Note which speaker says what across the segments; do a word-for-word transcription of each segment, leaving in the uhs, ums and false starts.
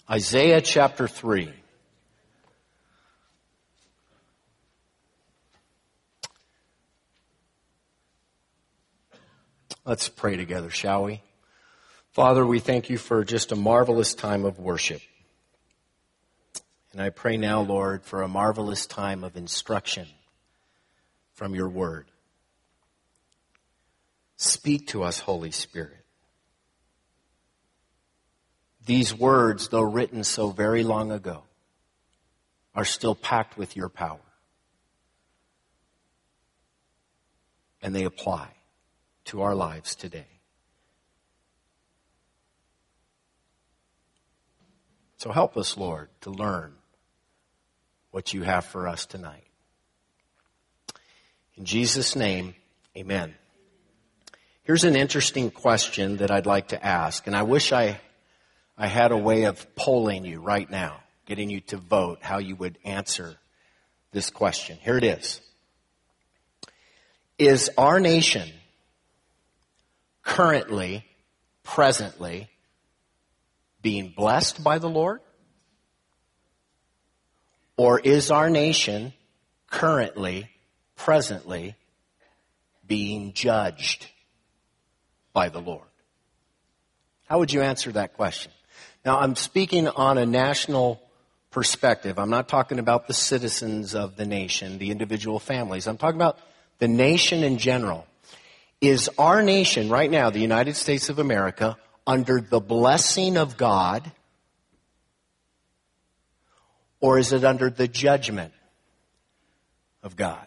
Speaker 1: Isaiah chapter three. Let's pray together, shall we? Father, we thank you for just a marvelous time of worship. And I pray now, Lord, for a marvelous time of instruction from your word. Speak to us, Holy Spirit. These words, though written so very long ago, are still packed with your power. And they apply to our lives today. So help us, Lord, to learn what you have for us tonight. In Jesus' name, amen. Here's an interesting question that I'd like to ask, and I wish I, I had a way of polling you right now, getting you to vote how you would answer this question. Here it is. Is our nation currently, presently, being blessed by the Lord? Or is our nation currently, presently, being judged by the Lord? How would you answer that question? Now, I'm speaking on a national perspective. I'm not talking about the citizens of the nation, the individual families. I'm talking about the nation in general. Is our nation right now, the United States of America, under the blessing of God, or is it under the judgment of God?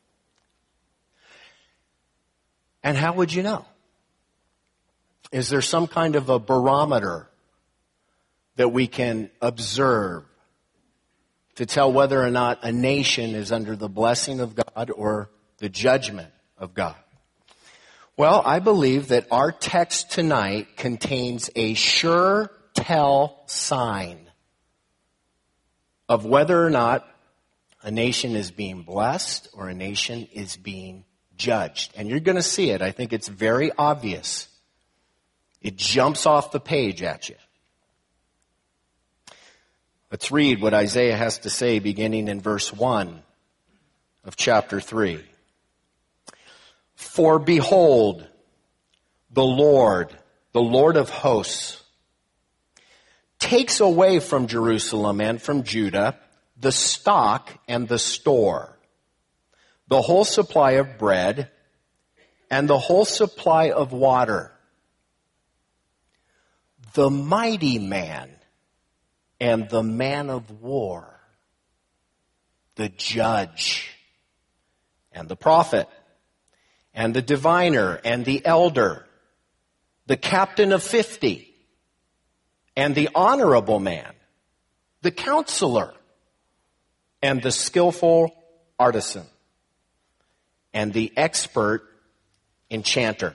Speaker 1: And how would you know? Is there some kind of a barometer that we can observe to tell whether or not a nation is under the blessing of God or the judgment of God? Well, I believe that our text tonight contains a sure tell sign of whether or not a nation is being blessed or a nation is being judged. And you're going to see it. I think it's very obvious. It jumps off the page at you. Let's read what Isaiah has to say beginning in verse one of chapter three. For behold, the Lord, the Lord of hosts, takes away from Jerusalem and from Judah the stock and the store, the whole supply of bread and the whole supply of water. The mighty man and the man of war, the judge and the prophet, and the diviner, and the elder, the captain of fifty, and the honorable man, the counselor, and the skillful artisan, and the expert enchanter.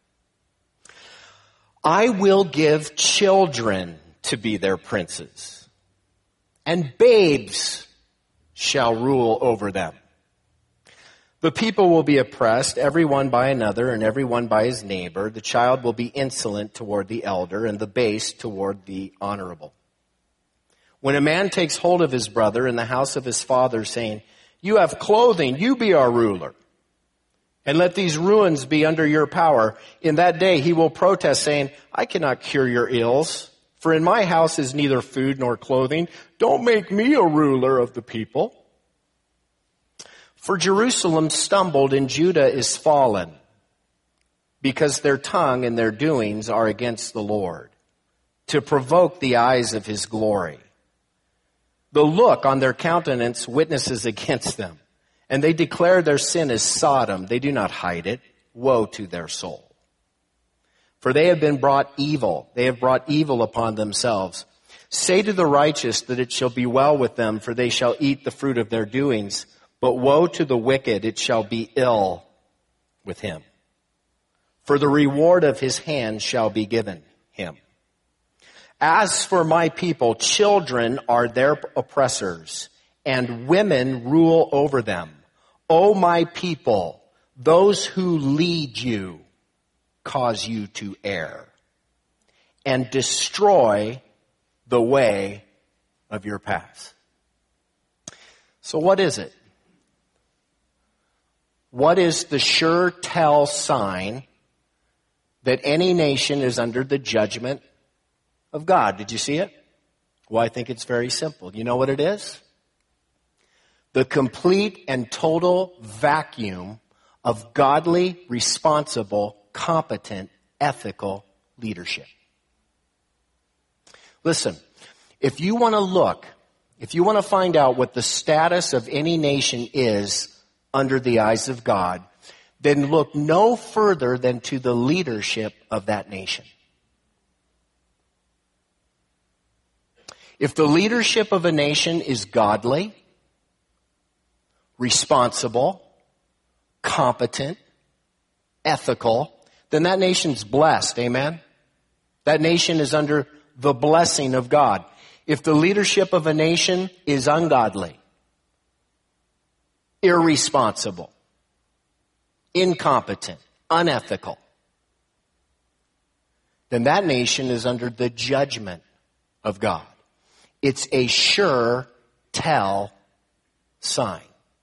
Speaker 1: I will give children to be their princes, and babes shall rule over them. The people will be oppressed, every one by another, and every one by his neighbor. The child will be insolent toward the elder, and the base toward the honorable. When a man takes hold of his brother in the house of his father, saying, You have clothing, you be our ruler, and let these ruins be under your power, in that day he will protest, saying, I cannot cure your ills, for in my house is neither food nor clothing. Don't make me a ruler of the people. For Jerusalem stumbled and Judah is fallen, because their tongue and their doings are against the Lord, to provoke the eyes of his glory. The look on their countenance witnesses against them, and they declare their sin as Sodom. They do not hide it. Woe to their soul. For they have been brought evil. They have brought evil upon themselves. Say to the righteous that it shall be well with them, for they shall eat the fruit of their doings. But woe to the wicked, it shall be ill with him. For the reward of his hand shall be given him. As for my people, children are their oppressors, and women rule over them. O my people, those who lead you cause you to err, and destroy the way of your path. So what is it? What is the sure tell sign that any nation is under the judgment of God? Did you see it? Well, I think it's very simple. You know what it is? The complete and total vacuum of godly, responsible, competent, ethical leadership. Listen, if you want to look, if you want to find out what the status of any nation is under the eyes of God, then look no further than to the leadership of that nation. If the leadership of a nation is godly, responsible, competent, ethical, then that nation's blessed. Amen? That nation is under the blessing of God. If the leadership of a nation is ungodly, irresponsible, incompetent, unethical, then that nation is under the judgment of God. It's a sure tell sign.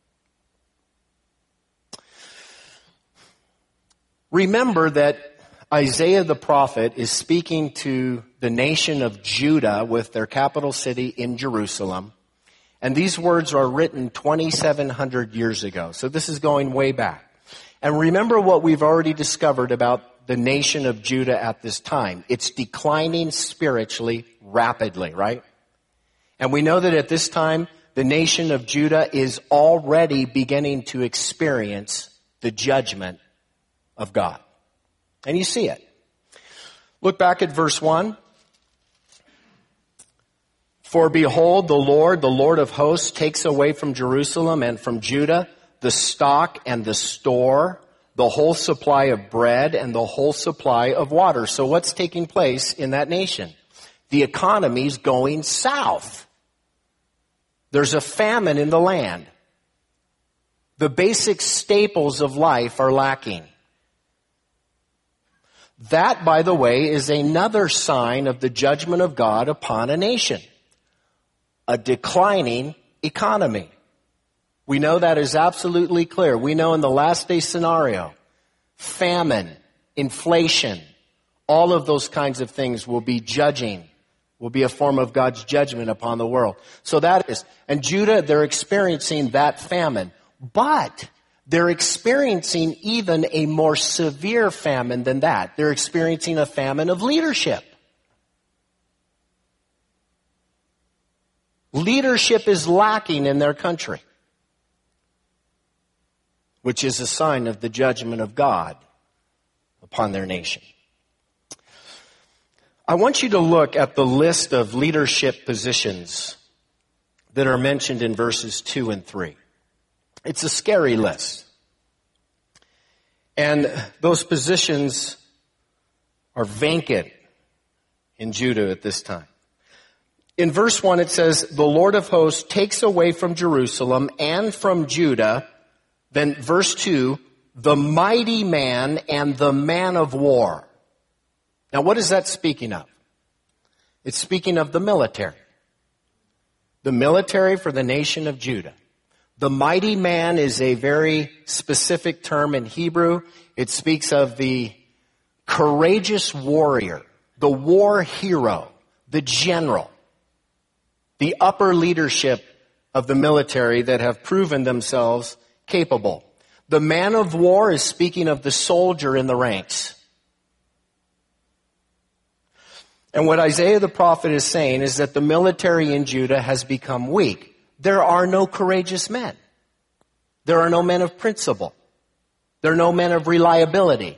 Speaker 1: Remember that Isaiah the prophet is speaking to the nation of Judah with their capital city in Jerusalem. And these words are written twenty-seven hundred years ago. So this is going way back. And remember what we've already discovered about the nation of Judah at this time. It's declining spiritually rapidly, right? And we know that at this time, the nation of Judah is already beginning to experience the judgment of God. And you see it. Look back at verse one. For behold, the Lord, the Lord of hosts, takes away from Jerusalem and from Judah the stock and the store, the whole supply of bread and the whole supply of water. So what's taking place in that nation? The economy's going south. There's a famine in the land. The basic staples of life are lacking. That, by the way, is another sign of the judgment of God upon a nation. A declining economy. We know that is absolutely clear. We know in the last day scenario, famine, inflation, all of those kinds of things will be judging, will be a form of God's judgment upon the world. So that is, and Judah, they're experiencing that famine. But they're experiencing even a more severe famine than that. They're experiencing a famine of leadership. Leadership is lacking in their country, which is a sign of the judgment of God upon their nation. I want you to look at the list of leadership positions that are mentioned in verses two and three. It's a scary list. And those positions are vacant in Judah at this time. In verse one it says, the Lord of hosts takes away from Jerusalem and from Judah. Then verse two, the mighty man and the man of war. Now what is that speaking of? It's speaking of the military. The military for the nation of Judah. The mighty man is a very specific term in Hebrew. It speaks of the courageous warrior, the war hero, the general, the upper leadership of the military that have proven themselves capable. The man of war is speaking of the soldier in the ranks. And what Isaiah the prophet is saying is that the military in Judah has become weak. There are no courageous men. There are no men of principle. There are no men of reliability.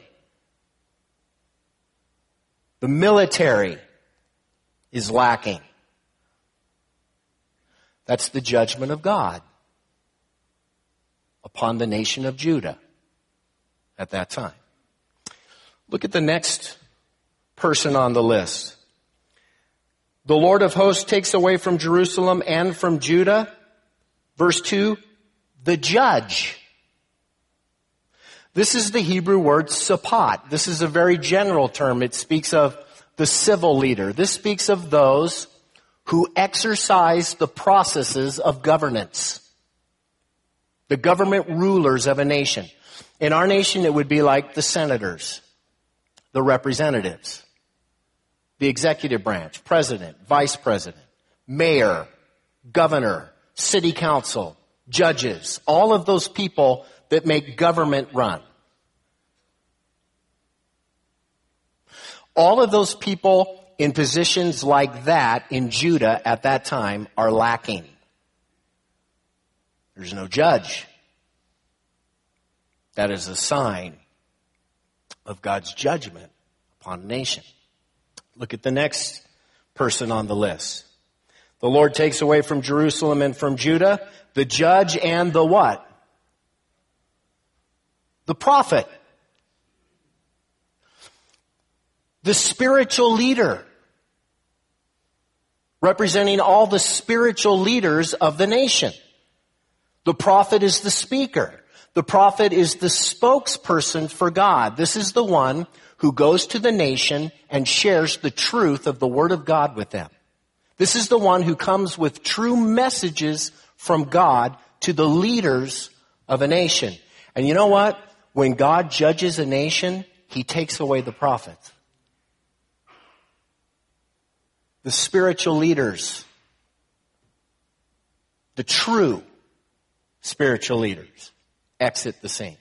Speaker 1: The military is lacking. That's the judgment of God upon the nation of Judah at that time. Look at the next person on the list. The Lord of hosts takes away from Jerusalem and from Judah. Verse two, the judge. This is the Hebrew word sapat. This is a very general term. It speaks of the civil leader. This speaks of those who exercise the processes of governance. The government rulers of a nation. In our nation, it would be like the senators, the representatives, the executive branch, president, vice president, mayor, governor, city council, judges, all of those people that make government run. All of those people in positions like that in Judah at that time are lacking. There's no judge. That is a sign of God's judgment upon a nation. Look at the next person on the list. The Lord takes away from Jerusalem and from Judah the judge and the what? The prophet. The spiritual leader. Representing all the spiritual leaders of the nation. The prophet is the speaker. The prophet is the spokesperson for God. This is the one who goes to the nation and shares the truth of the Word of God with them. This is the one who comes with true messages from God to the leaders of a nation. And you know what? When God judges a nation, He takes away the prophets. The spiritual leaders, the true spiritual leaders, exit the scene.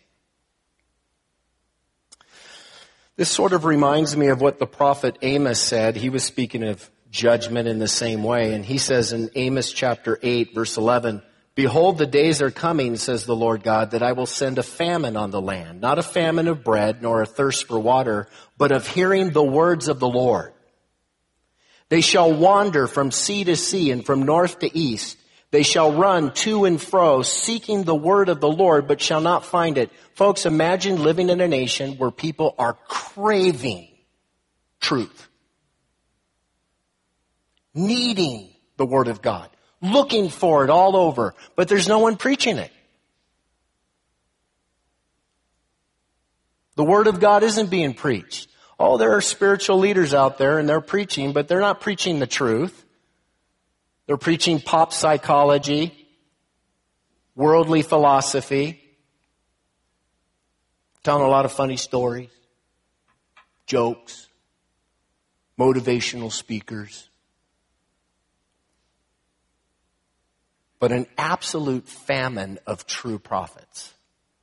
Speaker 1: This sort of reminds me of what the prophet Amos said. He was speaking of judgment in the same way. And he says in Amos chapter eight, verse eleven, "Behold, the days are coming, says the Lord God, that I will send a famine on the land, not a famine of bread, nor a thirst for water, but of hearing the words of the Lord. They shall wander from sea to sea and from north to east. They shall run to and fro, seeking the word of the Lord, but shall not find it." Folks, imagine living in a nation where people are craving truth. Needing the word of God. Looking for it all over. But there's no one preaching it. The word of God isn't being preached. Oh, there are spiritual leaders out there and they're preaching, but they're not preaching the truth. They're preaching pop psychology, worldly philosophy, telling a lot of funny stories, jokes, motivational speakers. But an absolute famine of true prophets.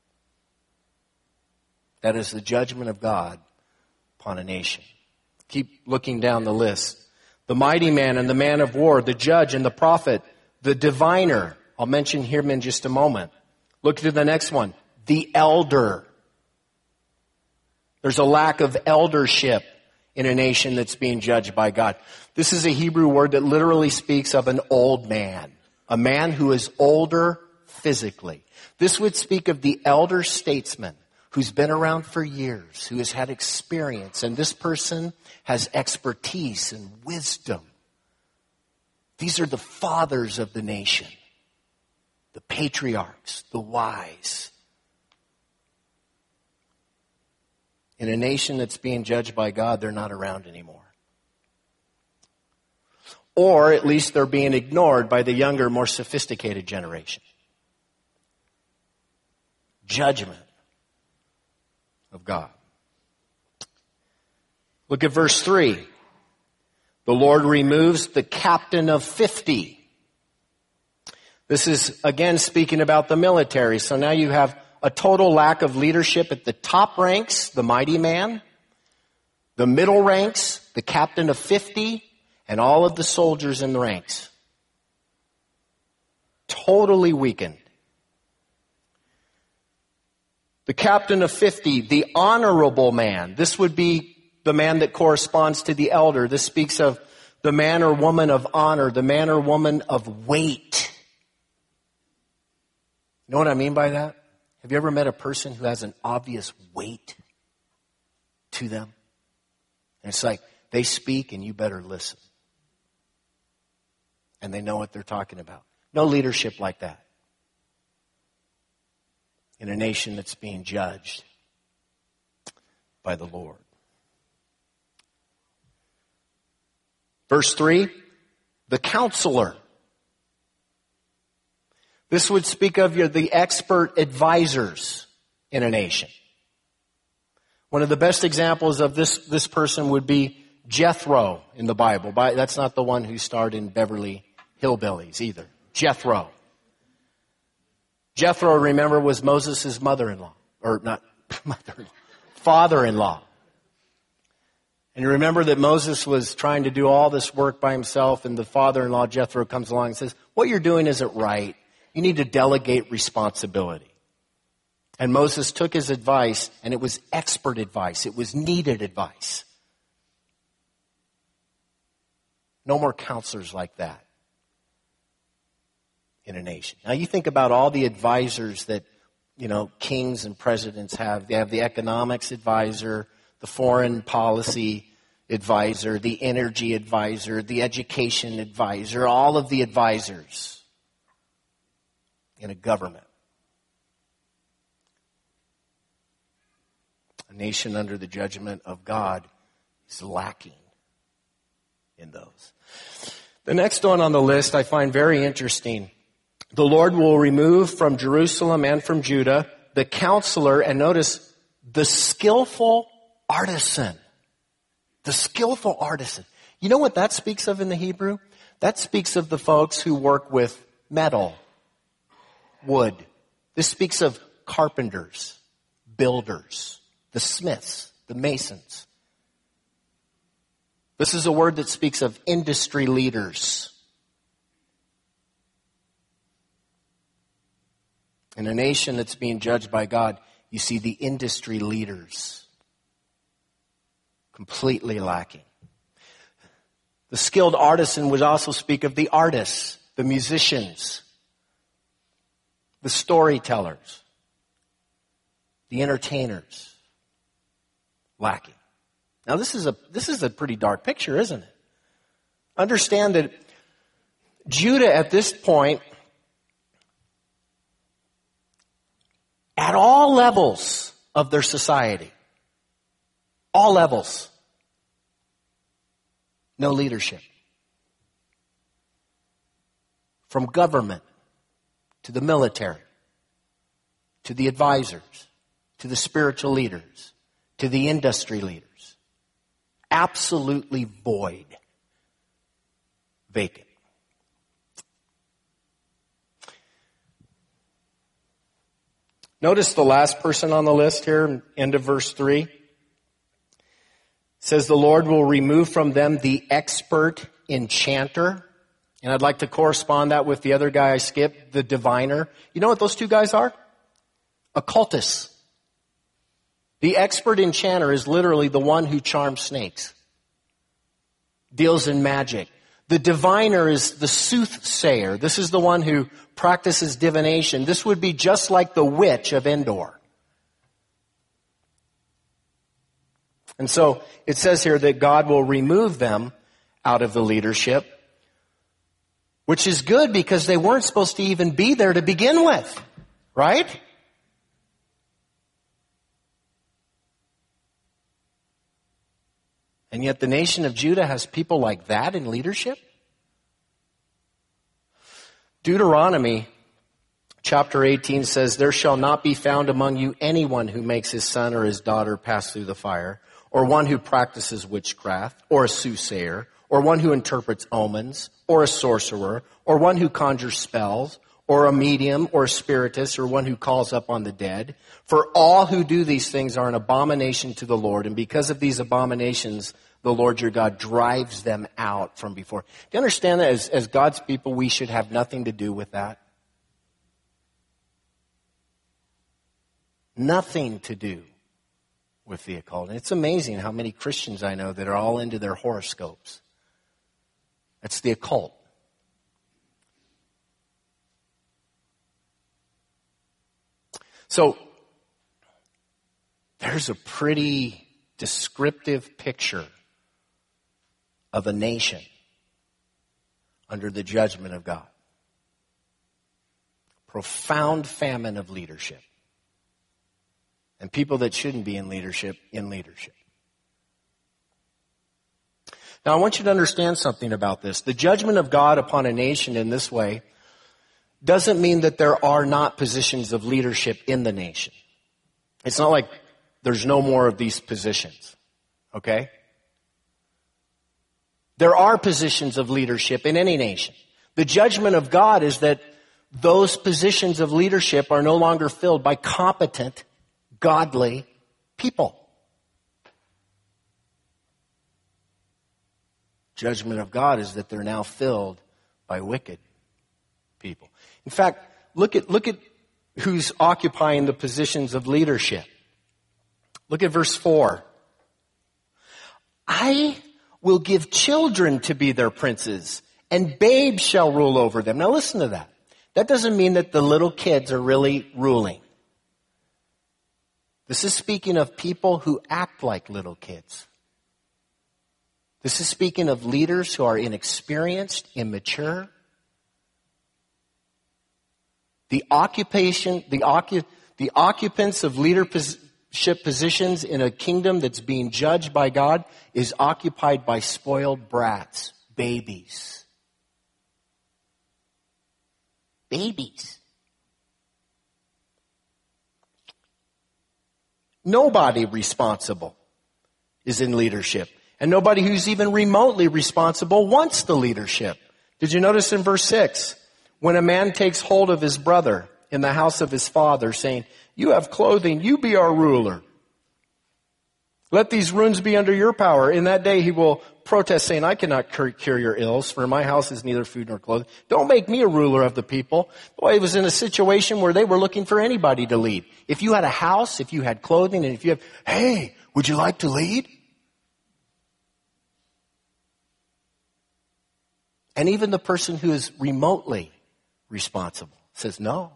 Speaker 1: That is the judgment of God upon a nation. Keep looking down the list. The mighty man and the man of war, the judge and the prophet, the diviner. I'll mention him in just a moment. Look to the next one. The elder. There's a lack of eldership in a nation that's being judged by God. This is a Hebrew word that literally speaks of an old man. A man who is older physically. This would speak of the elder statesman who's been around for years, who has had experience, and this person has expertise and wisdom. These are the fathers of the nation, the patriarchs, the wise. In a nation that's being judged by God, they're not around anymore. Or at least they're being ignored by the younger, more sophisticated generation. Judgment of God. Look at verse three. The Lord removes the captain of fifty. This is again speaking about the military. So now you have a total lack of leadership at the top ranks, the mighty man, the middle ranks, the captain of fifty, and all of the soldiers in the ranks. Totally weakened. The captain of fifty, the honorable man. This would be the man that corresponds to the elder. This speaks of the man or woman of honor, the man or woman of weight. You know what I mean by that? Have you ever met a person who has an obvious weight to them? And it's like they speak and you better listen. And they know what they're talking about. No leadership like that in a nation that's being judged by the Lord. Verse three, the counselor. This would speak of your, the expert advisors in a nation. One of the best examples of this, this person would be Jethro in the Bible. That's not the one who starred in Beverly Hillbillies either. Jethro. Jethro, remember, was Moses' mother-in-law. Or not mother-in-law. Father-in-law. And you remember that Moses was trying to do all this work by himself, and the father-in-law, Jethro, comes along and says, what you're doing isn't right. You need to delegate responsibility. And Moses took his advice, and it was expert advice. It was needed advice. No more counselors like that in a nation. Now you think about all the advisors that, you know, kings and presidents have. They have the economics advisor, the foreign policy advisor, the energy advisor, the education advisor, all of the advisors in a government. A nation under the judgment of God is lacking in those. The next one on the list I find very interesting. The Lord will remove from Jerusalem and from Judah the counselor, and notice, the skillful artisan. The skillful artisan. You know what that speaks of in the Hebrew? That speaks of the folks who work with metal, wood. This speaks of carpenters, builders, the smiths, the masons. This is a word that speaks of industry leaders. In a nation that's being judged by God, you see the industry leaders completely lacking. The skilled artisan would also speak of the artists, the musicians, the storytellers, the entertainers, lacking. Now this is a this is a pretty dark picture, isn't it? Understand that Judah at this point, at all levels of their society, all levels, no leadership. From government to the military, to the advisors, to the spiritual leaders, to the industry leaders. Absolutely void. Vacant. Notice the last person on the list here, end of verse three. It says the Lord will remove from them the expert enchanter. And I'd like to correspond that with the other guy I skipped, the diviner. You know what those two guys are? Occultists. The expert enchanter is literally the one who charms snakes, deals in magic. The diviner is the soothsayer. This is the one who practices divination. This would be just like the witch of Endor. And so it says here that God will remove them out of the leadership, which is good because they weren't supposed to even be there to begin with, right? And yet the nation of Judah has people like that in leadership? Deuteronomy chapter eighteen says, there shall not be found among you anyone who makes his son or his daughter pass through the fire, or one who practices witchcraft, or a soothsayer, or one who interprets omens, or a sorcerer, or one who conjures spells, or a medium, or a spiritist, or one who calls up on the dead. For all who do these things are an abomination to the Lord, and because of these abominations, the Lord your God drives them out from before. Do you understand that as, as God's people, we should have nothing to do with that? Nothing to do with the occult. And it's amazing how many Christians I know that are all into their horoscopes. That's the occult. So, there's a pretty descriptive picture of a nation under the judgment of God. Profound famine of leadership. And people that shouldn't be in leadership, in leadership. Now, I want you to understand something about this. The judgment of God upon a nation in this way doesn't mean that there are not positions of leadership in the nation. It's not like there's no more of these positions, okay? There are positions of leadership in any nation. The judgment of God is that those positions of leadership are no longer filled by competent, godly people. Judgment of God is that they're now filled by wicked people. In fact, look at, look at who's occupying the positions of leadership. Look at verse four. I will give children to be their princes, and babes shall rule over them. Now listen to that. That doesn't mean that the little kids are really ruling. This is speaking of people who act like little kids. This is speaking of leaders who are inexperienced, immature. The occupation, the, occup, the occupants of leadership positions in a kingdom that's being judged by God is occupied by spoiled brats, babies. Babies. Nobody responsible is in leadership. And nobody who's even remotely responsible wants the leadership. Did you notice in verse six? When a man takes hold of his brother in the house of his father, saying, you have clothing, you be our ruler. Let these wounds be under your power. In that day he will protest, saying, I cannot cure your ills, for in my house is neither food nor clothing. Don't make me a ruler of the people. Boy, it was in a situation where they were looking for anybody to lead. If you had a house, if you had clothing, and if you have, hey, would you like to lead? And even the person who is remotely responsible says, no,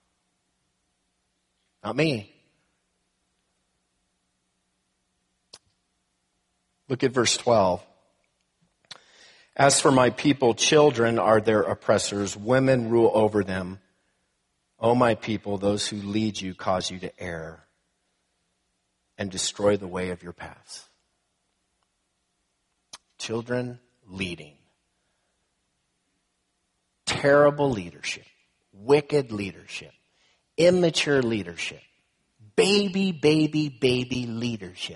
Speaker 1: not me. Look at verse twelve. As for my people, children are their oppressors. Women rule over them. O my people, those who lead you cause you to err and destroy the way of your paths. Children leading. Terrible leadership, wicked leadership, immature leadership, baby, baby, baby leadership.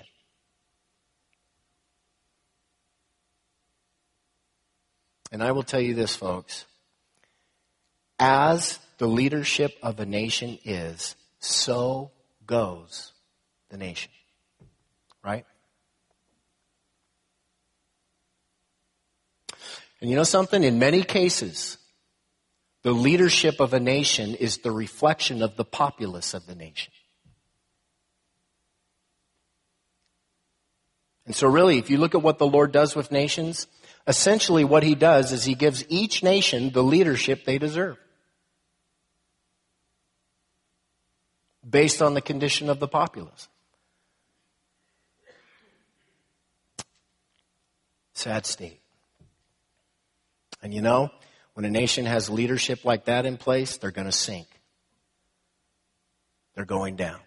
Speaker 1: And I will tell you this, folks. As the leadership of a nation is, so goes the nation. Right? And you know something? In many cases, the leadership of a nation is the reflection of the populace of the nation. And so really, if you look at what the Lord does with nations, essentially what he does is he gives each nation the leadership they deserve. Based on the condition of the populace. Sad state. And you know, when a nation has leadership like that in place, they're going to sink. They're going down.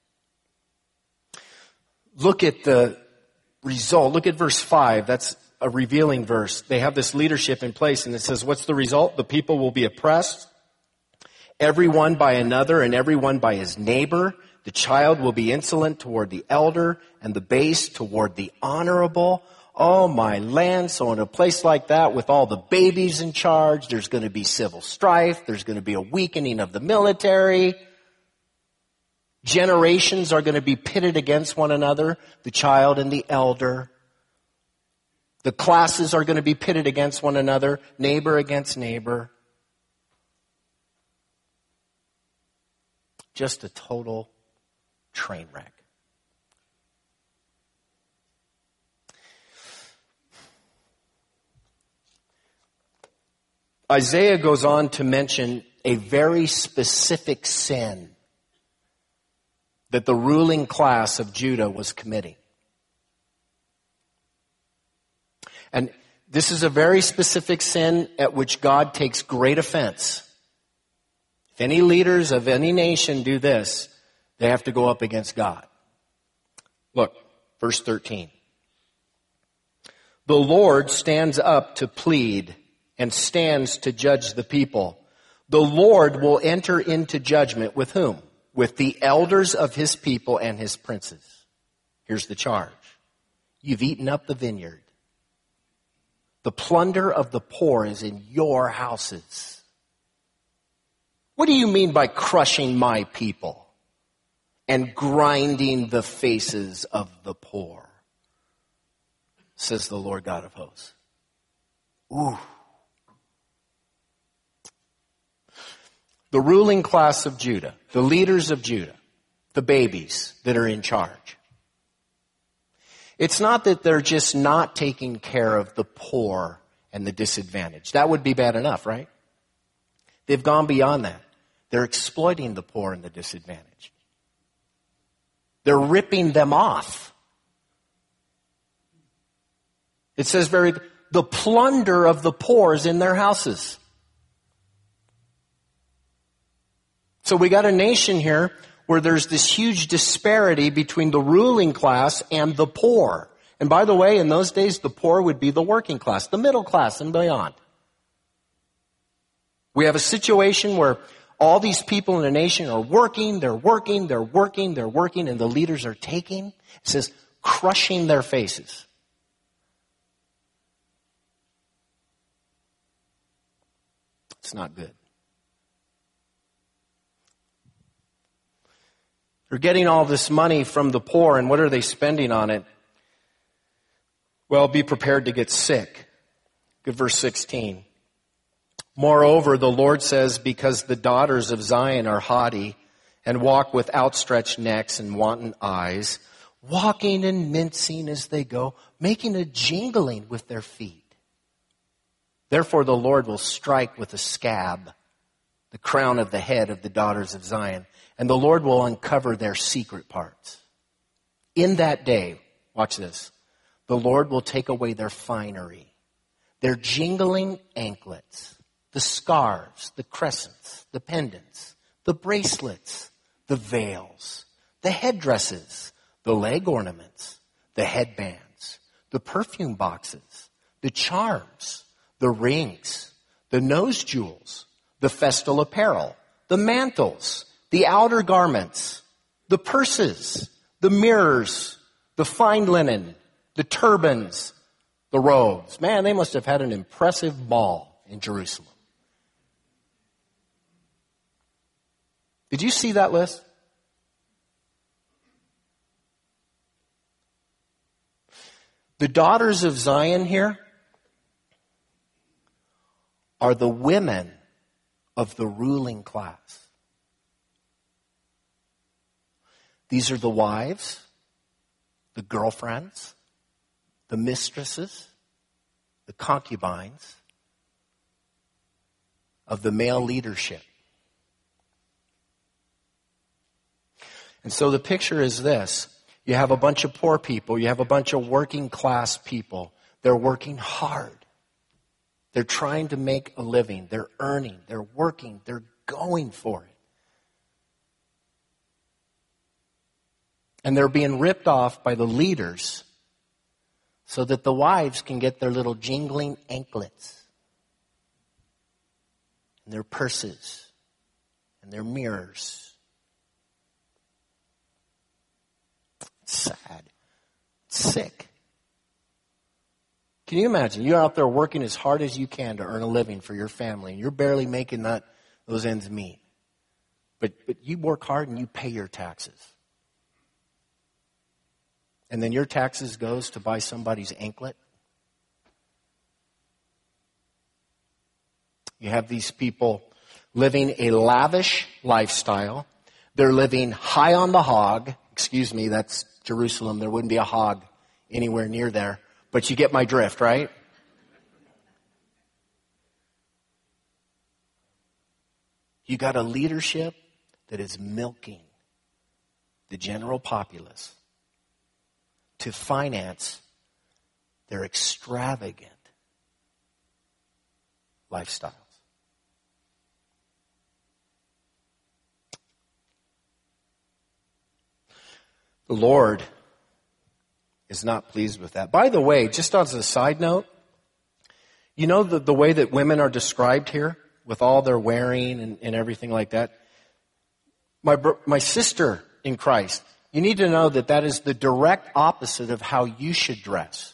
Speaker 1: Look at the result. Look at verse five. That's a revealing verse. They have this leadership in place, and it says, what's the result? The people will be oppressed, everyone by another and everyone by his neighbor. The child will be insolent toward the elder, and the base toward the honorable. Oh, my land. So in a place like that, with all the babies in charge, there's going to be civil strife. There's going to be a weakening of the military. Generations are going to be pitted against one another, the child and the elder. The classes are going to be pitted against one another, neighbor against neighbor. Just a total train wreck. Isaiah goes on to mention a very specific sin that the ruling class of Judah was committing. And this is a very specific sin at which God takes great offense. If any leaders of any nation do this, they have to go up against God. Look, verse thirteen. The Lord stands up to plead and stands to judge the people. The Lord will enter into judgment with whom? With the elders of his people and his princes. Here's the charge. You've eaten up the vineyard. The plunder of the poor is in your houses. What do you mean by crushing my people and grinding the faces of the poor? Says the Lord God of hosts. Ooh. The ruling class of Judah, the leaders of Judah, the babies that are in charge. It's not that they're just not taking care of the poor and the disadvantaged. That would be bad enough, right? They've gone beyond that. They're exploiting the poor and the disadvantaged. They're ripping them off. It says very, the plunder of the poor is in their houses. So we got a nation here where there's this huge disparity between the ruling class and the poor. And by the way, in those days, the poor would be the working class, the middle class and beyond. We have a situation where all these people in the nation are working, they're working, they're working, they're working, and the leaders are taking, it says, crushing their faces. It's not good. They're getting all this money from the poor, and what are they spending on it? Well, be prepared to get sick. Good verse sixteen. Moreover, the Lord says, because the daughters of Zion are haughty and walk with outstretched necks and wanton eyes, walking and mincing as they go, making a jingling with their feet. Therefore, the Lord will strike with a scab the crown of the head of the daughters of Zion, and the Lord will uncover their secret parts. In that day, watch this, the Lord will take away their finery, their jingling anklets, the scarves, the crescents, the pendants, the bracelets, the veils, the headdresses, the leg ornaments, the headbands, the perfume boxes, the charms, the rings, the nose jewels, the festal apparel, the mantles, the outer garments, the purses, the mirrors, the fine linen, the turbans, the robes. Man, they must have had an impressive ball in Jerusalem. Did you see that list? The daughters of Zion here are the women of the ruling class. These are the wives, the girlfriends, the mistresses, the concubines of the male leadership. And so the picture is this. You have a bunch of poor people. You have a bunch of working class people. They're working hard. They're trying to make a living. They're earning. They're working. They're going for it. And they're being ripped off by the leaders so that the wives can get their little jingling anklets and their purses and their mirrors. It's sad. It's sick. Can you imagine? You're out there working as hard as you can to earn a living for your family, and you're barely making that those ends meet. But but you work hard and you pay your taxes. And then your taxes goes to buy somebody's anklet. You have these people living a lavish lifestyle. They're living high on the hog. Excuse me, that's Jerusalem. There wouldn't be a hog anywhere near there. But you get my drift, right? You got a leadership that is milking the general populace to finance their extravagant lifestyles. The Lord is not pleased with that. By the way, just as a side note, you know the, the way that women are described here with all their wearing and, and everything like that? My, my sister in Christ, you need to know that that is the direct opposite of how you should dress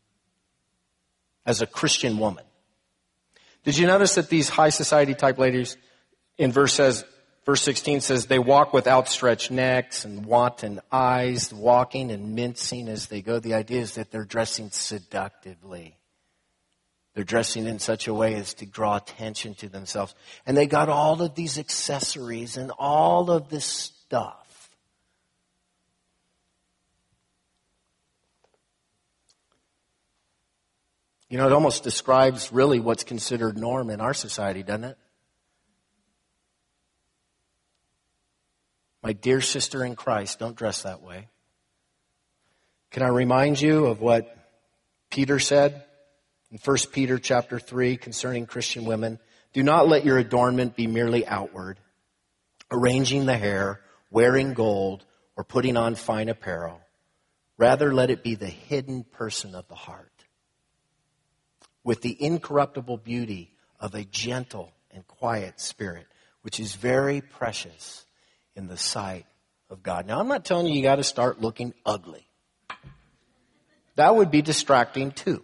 Speaker 1: as a Christian woman. Did you notice that these high society type ladies in verse says, verse sixteen says they walk with outstretched necks and wanton eyes, walking and mincing as they go. The idea is that they're dressing seductively. They're dressing in such a way as to draw attention to themselves. And they got all of these accessories and all of this stuff. You know, it almost describes really what's considered norm in our society, doesn't it? My dear sister in Christ, don't dress that way. Can I remind you of what Peter said in First Peter chapter three concerning Christian women? Do not let your adornment be merely outward, arranging the hair, wearing gold, or putting on fine apparel. Rather, let it be the hidden person of the heart, with the incorruptible beauty of a gentle and quiet spirit, which is very precious in the sight of God. Now, I'm not telling you you got to start looking ugly. That would be distracting too.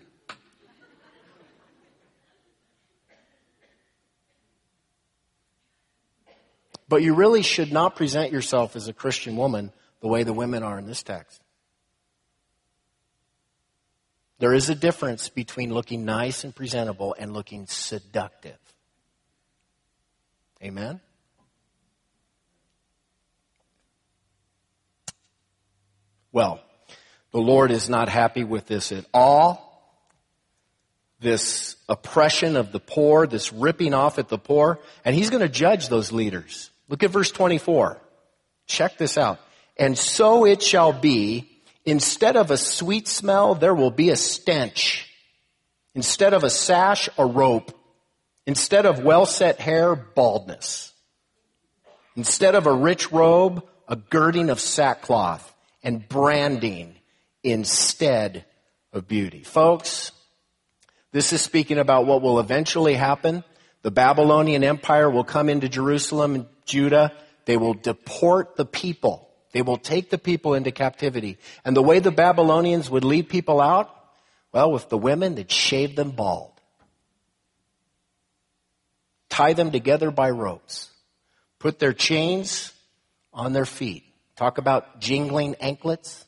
Speaker 1: But you really should not present yourself as a Christian woman the way the women are in this text. There is a difference between looking nice and presentable and looking seductive. Amen? Well, the Lord is not happy with this at all. This oppression of the poor, this ripping off at the poor, and He's going to judge those leaders. Look at verse twenty-four. Check this out. And so it shall be, instead of a sweet smell, there will be a stench. Instead of a sash, a rope. Instead of well-set hair, baldness. Instead of a rich robe, a girding of sackcloth. And branding instead of beauty. Folks, this is speaking about what will eventually happen. The Babylonian Empire will come into Jerusalem and Judah. They will deport the people. They will take the people into captivity. And the way the Babylonians would lead people out, well, with the women, they'd shave them bald. Tie them together by ropes. Put their chains on their feet. Talk about jingling anklets.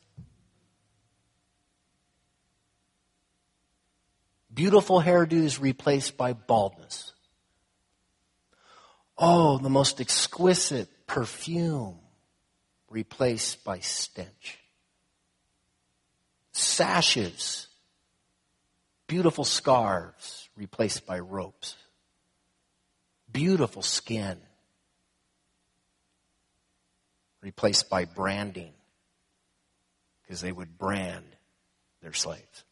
Speaker 1: Beautiful hairdos replaced by baldness. Oh, the most exquisite perfume replaced by stench. Sashes, beautiful scarves replaced by ropes. Beautiful skin replaced by branding, because they would brand their slaves.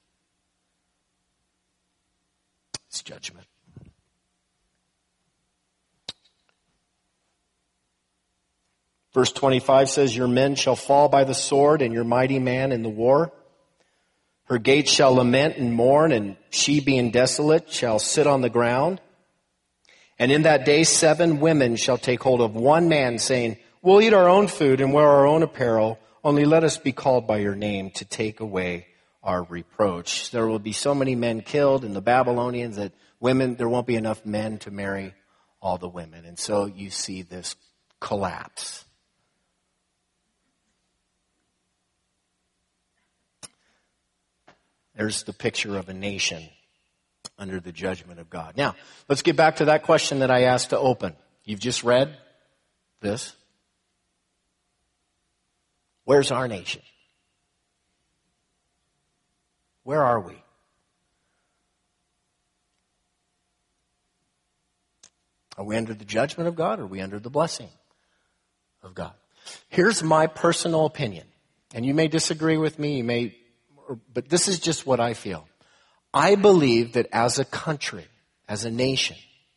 Speaker 1: It's judgment. Verse twenty-five says, your men shall fall by the sword, and your mighty man in the war. Her gates shall lament and mourn, and she, being desolate, shall sit on the ground. And in that day seven women shall take hold of one man, saying, we'll eat our own food and wear our own apparel, only let us be called by your name to take away our reproach. There will be so many men killed in the Babylonians that women, there won't be enough men to marry all the women. And so you see this collapse. There's the picture of a nation under the judgment of God. Now, let's get back to that question that I asked to open. You've just read this. Where's our nation? Where are we? Are we under the judgment of God, or are we under the blessing of God? Here's my personal opinion, and you may disagree with me, you may, but this is just what I feel. I believe that as a country, as a nation,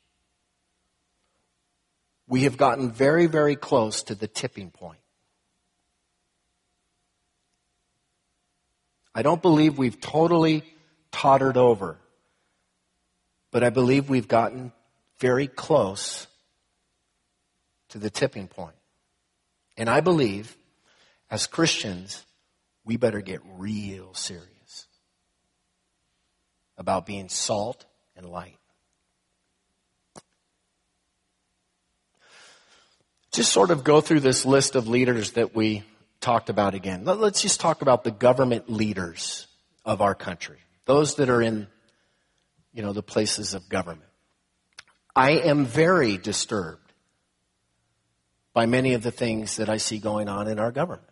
Speaker 1: we have gotten very, very close to the tipping point. I don't believe we've totally tottered over, but I believe we've gotten very close to the tipping point. And I believe, as Christians, we better get real serious about being salt and light. Just sort of go through this list of leaders that we talked about again. Let's just talk about the government leaders of our country. Those that are in, you know, the places of government. I am very disturbed by many of the things that I see going on in our government.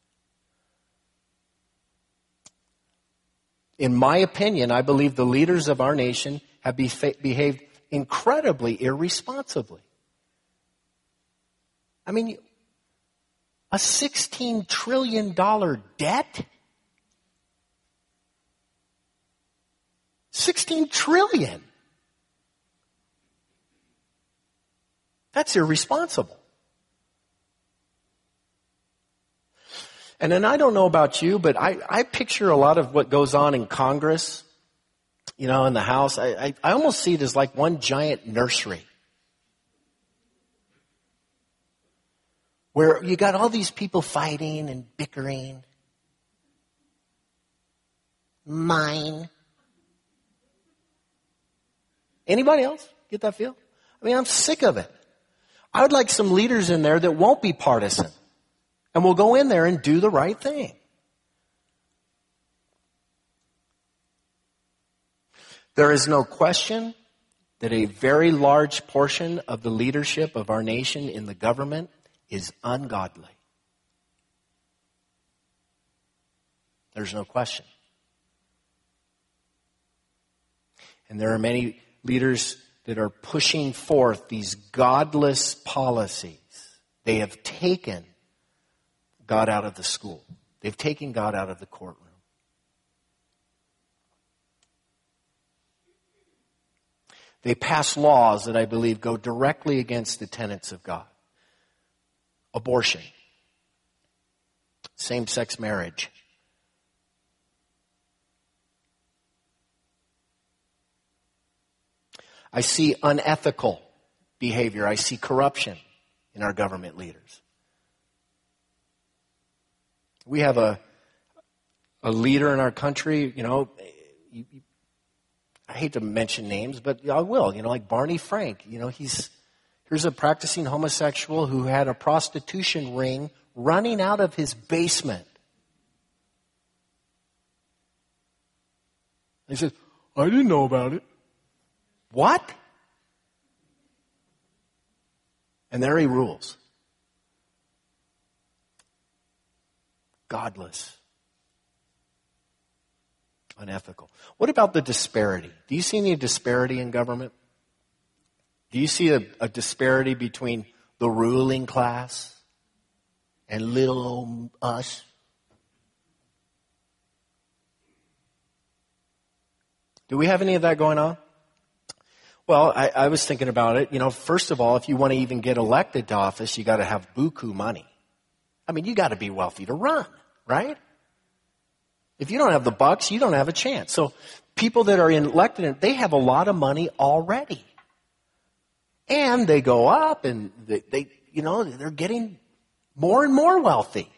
Speaker 1: In my opinion, I believe the leaders of our nation have behaved incredibly irresponsibly. I mean, a sixteen trillion dollars debt? sixteen trillion dollars. That's irresponsible. And then I don't know about you, but I, I picture a lot of what goes on in Congress, you know, in the House. I, I, I almost see it as like one giant nursery, where you got all these people fighting and bickering. Mine. Anybody else get that feel? I mean, I'm sick of it. I would like some leaders in there that won't be partisan and will go in there and do the right thing. There is no question that a very large portion of the leadership of our nation in the government is ungodly. There's no question. And there are many leaders that are pushing forth these godless policies. They have taken God out of the school. They've taken God out of the courtroom. They pass laws that I believe go directly against the tenets of God. Abortion. Same-sex marriage. I see unethical behavior. I see corruption in our government leaders. We have a a leader in our country, you know, you, you, I hate to mention names, but I will, you know, like Barney Frank. You know, he's, here's a practicing homosexual who had a prostitution ring running out of his basement. He says, I didn't know about it. What? And there he rules. Godless. Unethical. What about the disparity? Do you see any disparity in government? Do you see a, a disparity between the ruling class and little old us? Do we have any of that going on? Well, I, I was thinking about it. You know, first of all, if you want to even get elected to office, you got to have buku money. I mean, you got to be wealthy to run, right? If you don't have the bucks, you don't have a chance. So people that are elected, they have a lot of money already. And they go up and they, they you know, they're getting more and more wealthy.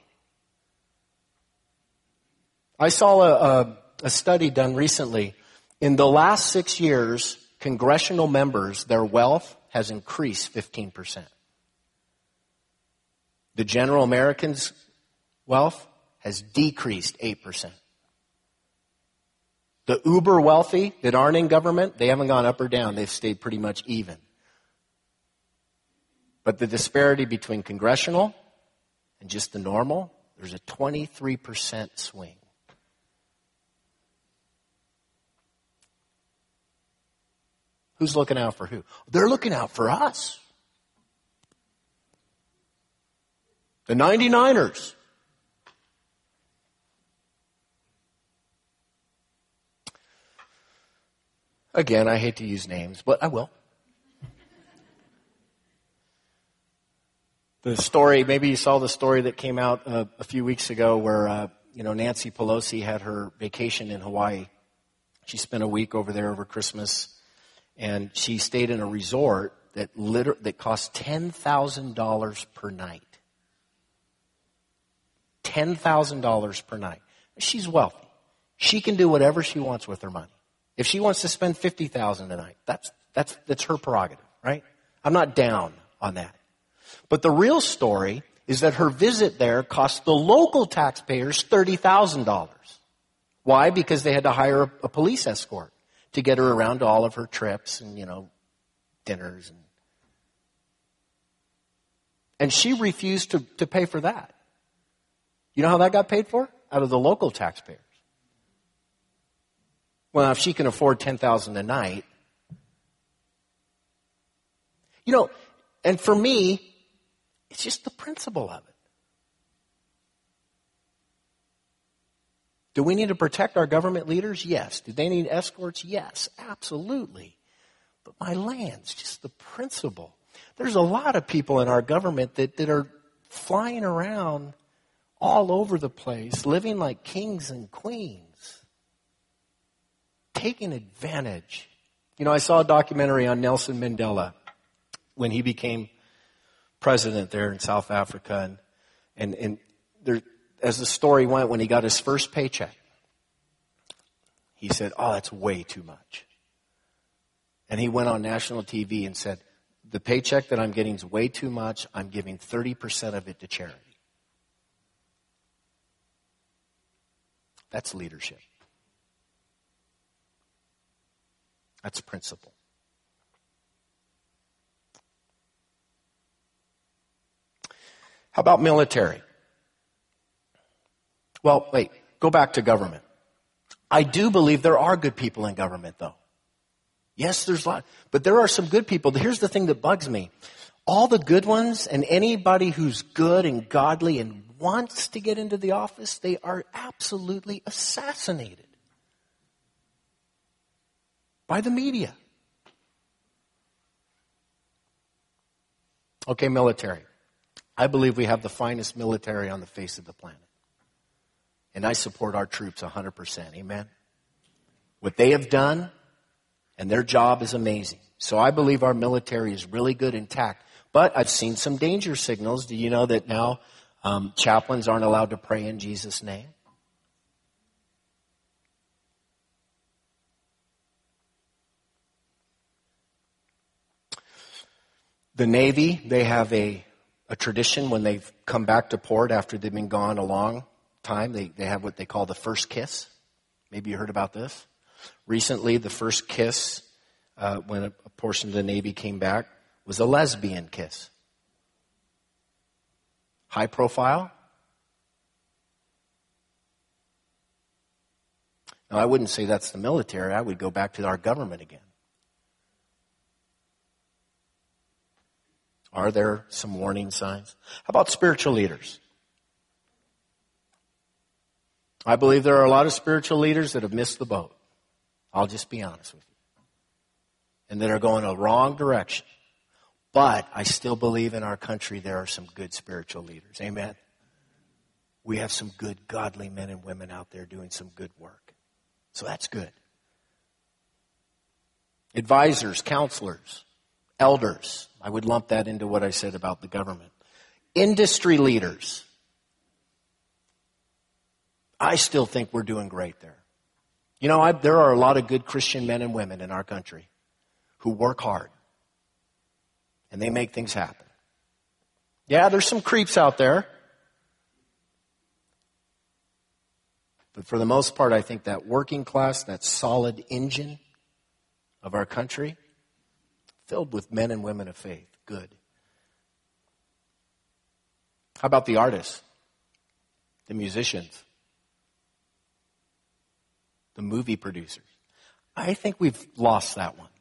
Speaker 1: I saw a, a, a study done recently. In the last six years, congressional members, their wealth has increased fifteen percent. The general American's wealth has decreased eight percent. The uber wealthy that aren't in government, they haven't gone up or down. They've stayed pretty much even. But the disparity between congressional and just the normal, there's a twenty-three percent swing. Who's looking out for who? They're looking out for us. The ninety-niners. Again, I hate to use names, but I will. The story, maybe you saw the story that came out uh, a few weeks ago where uh, you know, Nancy Pelosi had her vacation in Hawaii. She spent a week over there over Christmas, and she stayed in a resort that liter- that cost ten thousand dollars per night. ten thousand dollars per night. She's wealthy. She can do whatever she wants with her money. If she wants to spend fifty thousand dollars a night, that's, that's, that's her prerogative, right? I'm not down on that. But the real story is that her visit there cost the local taxpayers thirty thousand dollars. Why? Because they had to hire a, a police escort to get her around to all of her trips and, you know, dinners. And, and she refused to, to pay for that. You know how that got paid for? Out of the local taxpayers. Well, if she can afford ten thousand dollars a night. You know, and for me, it's just the principle of it. Do we need to protect our government leaders? Yes. Do they need escorts? Yes, absolutely. But my lands, just the principle. There's a lot of people in our government that, that are flying around all over the place, living like kings and queens, taking advantage. You know, I saw a documentary on Nelson Mandela when he became president there in South Africa. And, and, and there, as the story went, when he got his first paycheck, he said, oh, that's way too much. And he went on national T V and said, the paycheck that I'm getting is way too much. I'm giving thirty percent of it to charity. That's leadership. That's principle. How about military? Well, wait, go back to government. I do believe there are good people in government, though. Yes, there's a lot, but there are some good people. Here's the thing that bugs me. All the good ones and anybody who's good and godly and wants to get into the office, they are absolutely assassinated by the media. Okay, military. I believe we have the finest military on the face of the planet. And I support our troops one hundred percent. Amen? What they have done, and their job is amazing. So I believe our military is really good, intact. But I've seen some danger signals. Do you know that now um, chaplains aren't allowed to pray in Jesus' name? The Navy, they have a, a tradition when they've come back to port after they've been gone a long time. They, they have what they call the first kiss. Maybe you heard about this. Recently, the first kiss, uh, when a, a portion of the Navy came back, was a lesbian kiss. High profile. Now, I wouldn't say that's the military. I would go back to our government again. Are there some warning signs? How about spiritual leaders? I believe there are a lot of spiritual leaders that have missed the boat. I'll just be honest with you. And that are going a wrong direction. But I still believe in our country there are some good spiritual leaders. Amen? We have some good, godly men and women out there doing some good work. So that's good. Advisors, counselors, elders. I would lump that into what I said about the government. Industry leaders. I still think we're doing great there. You know, I, there are a lot of good Christian men and women in our country who work hard. And they make things happen. Yeah, there's some creeps out there. But for the most part, I think that working class, that solid engine of our country, filled with men and women of faith. Good. How about the artists? The musicians? The movie producers? I think we've lost that one.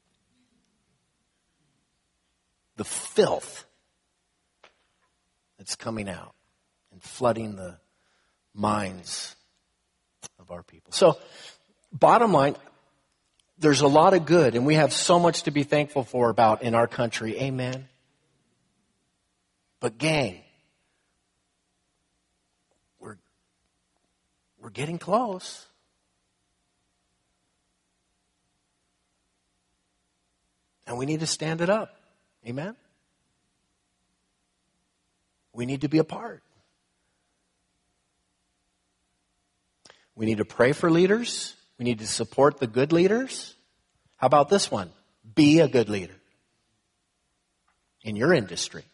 Speaker 1: The filth that's coming out and flooding the minds of our people. So, bottom line, there's a lot of good, and we have so much to be thankful for about in our country. Amen? But gang, we're, We're getting close. And we need to stand it up. Amen? We need to be a part. We need to pray for leaders. We need to support the good leaders. How about this one? Be a good leader in your industry,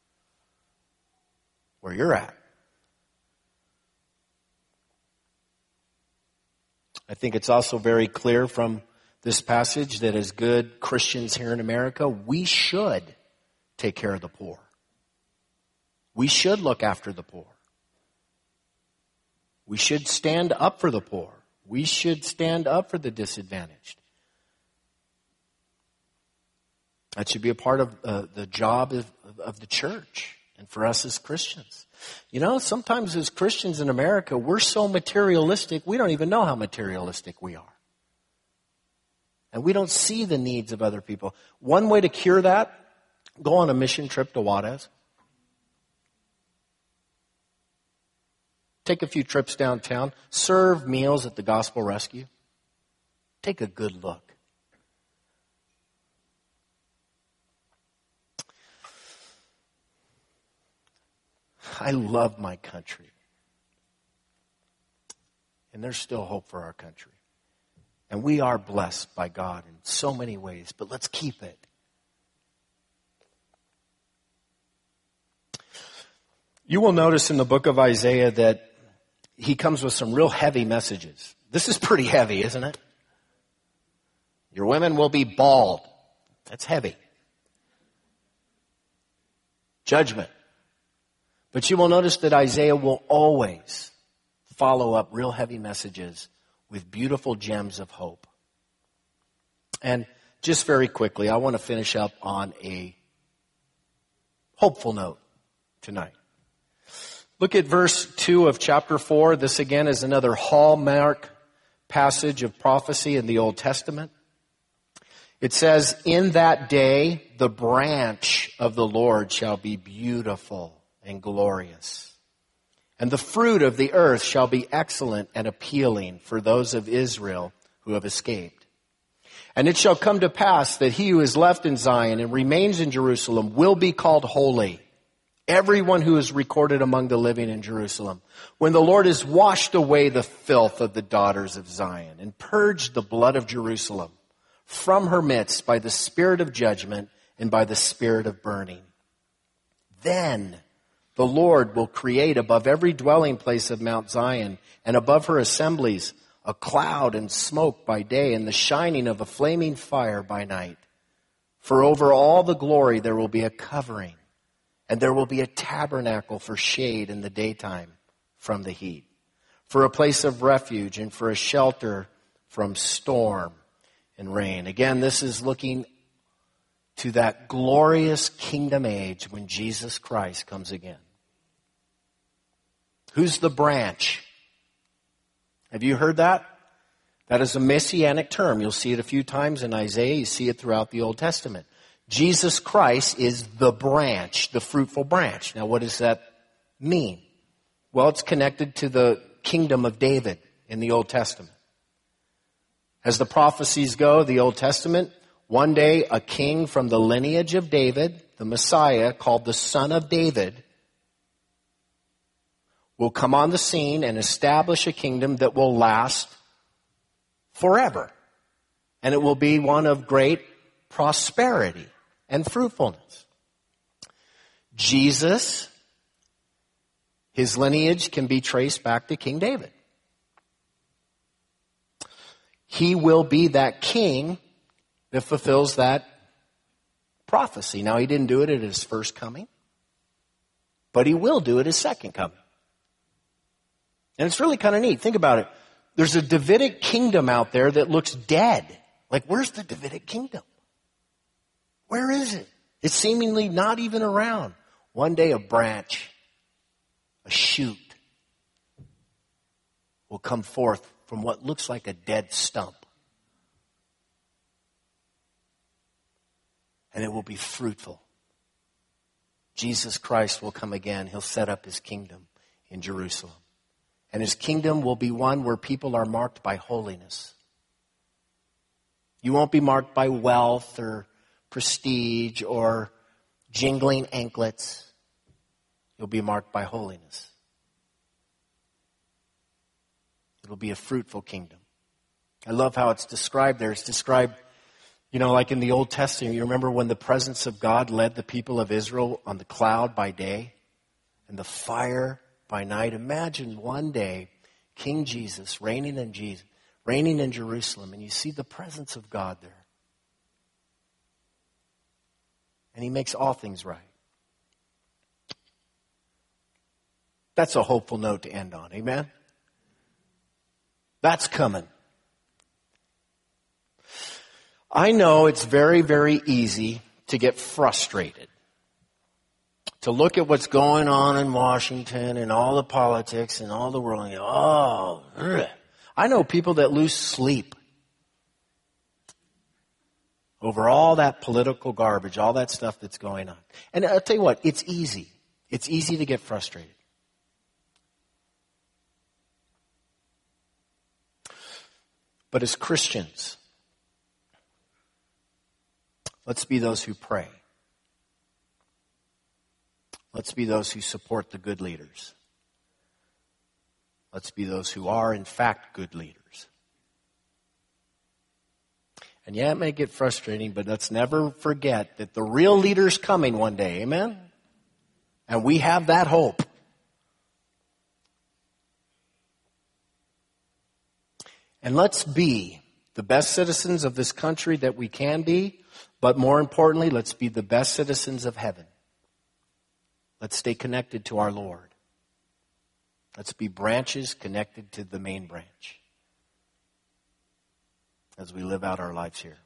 Speaker 1: where you're at. I think it's also very clear from this passage that as good Christians here in America, we should take care of the poor. We should look after the poor. We should stand up for the poor. We should stand up for the disadvantaged. That should be a part of uh, the job of, of the church and for us as Christians. You know, sometimes as Christians in America, we're so materialistic, we don't even know how materialistic we are. And we don't see the needs of other people. One way to cure that, go on a mission trip to Juarez. Take a few trips downtown. Serve meals at the Gospel Rescue. Take a good look. I love my country. And there's still hope for our country. And we are blessed by God in so many ways, but let's keep it. You will notice in the book of Isaiah that he comes with some real heavy messages. This is pretty heavy, isn't it? Your women will be bald. That's heavy. Judgment. But you will notice that Isaiah will always follow up real heavy messages with beautiful gems of hope. And just very quickly, I want to finish up on a hopeful note tonight. Look at verse two of chapter four. This again is another hallmark passage of prophecy in the Old Testament. It says, "In that day, the branch of the Lord shall be beautiful and glorious. And the fruit of the earth shall be excellent and appealing for those of Israel who have escaped. And it shall come to pass that he who is left in Zion and remains in Jerusalem will be called holy, everyone who is recorded among the living in Jerusalem, when the Lord has washed away the filth of the daughters of Zion and purged the blood of Jerusalem from her midst by the spirit of judgment and by the spirit of burning. Then the Lord will create above every dwelling place of Mount Zion and above her assemblies a cloud and smoke by day and the shining of a flaming fire by night. For over all the glory there will be a covering, and there will be a tabernacle for shade in the daytime from the heat, for a place of refuge and for a shelter from storm and rain." Again, this is looking to that glorious kingdom age when Jesus Christ comes again. Who's the branch? Have you heard that? That is a messianic term. You'll see it a few times in Isaiah. You see it throughout the Old Testament. Jesus Christ is the branch, the fruitful branch. Now, what does that mean? Well, it's connected to the kingdom of David in the Old Testament. As the prophecies go, the Old Testament, one day a king from the lineage of David, the Messiah, called the Son of David, will come on the scene and establish a kingdom that will last forever. And it will be one of great prosperity and fruitfulness. Jesus, his lineage can be traced back to King David. He will be that king that fulfills that prophecy. Now, he didn't do it at his first coming, but he will do it at his second coming. And it's really kind of neat. Think about it. There's a Davidic kingdom out there that looks dead. Like, where's the Davidic kingdom? Where is it? It's seemingly not even around. One day a branch, a shoot, will come forth from what looks like a dead stump. And it will be fruitful. Jesus Christ will come again. He'll set up his kingdom in Jerusalem. And his kingdom will be one where people are marked by holiness. You won't be marked by wealth or prestige or jingling anklets. You'll be marked by holiness. It'll be a fruitful kingdom. I love how it's described there. It's described, you know, like in the Old Testament. You remember when the presence of God led the people of Israel on the cloud by day and the fire by night? Imagine one day King Jesus reigning in Jesus, reigning in Jerusalem, and you see the presence of God there. And he makes all things right. That's a hopeful note to end on. Amen? That's coming. I know it's very, very easy to get frustrated. To look at what's going on in Washington and all the politics and all the world and go, oh, ugh. I know people that lose sleep over all that political garbage, all that stuff that's going on. And I'll tell you what, it's easy. It's easy to get frustrated. But as Christians, let's be those who pray. Let's be those who support the good leaders. Let's be those who are, in fact, good leaders. And yeah, it may get frustrating, but let's never forget that the real leader's coming one day. Amen? And we have that hope. And let's be the best citizens of this country that we can be, but more importantly, let's be the best citizens of heaven. Let's stay connected to our Lord. Let's be branches connected to the main branch as we live out our lives here.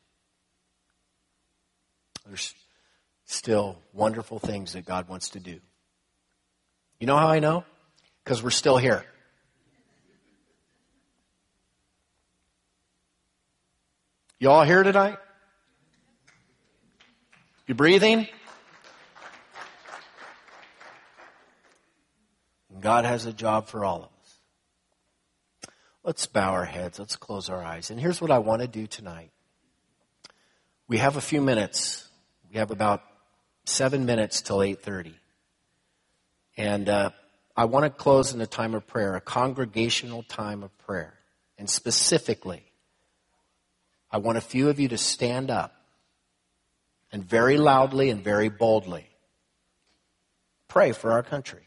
Speaker 1: There's still wonderful things that God wants to do. You know how I know? Because we're still here. You all here tonight? You breathing? God has a job for all of us. Let's bow our heads. Let's close our eyes. And here's what I want to do tonight. We have a few minutes. We have about seven minutes till eight thirty. And uh, I want to close in a time of prayer, a congregational time of prayer. And specifically, I want a few of you to stand up and very loudly and very boldly pray for our country.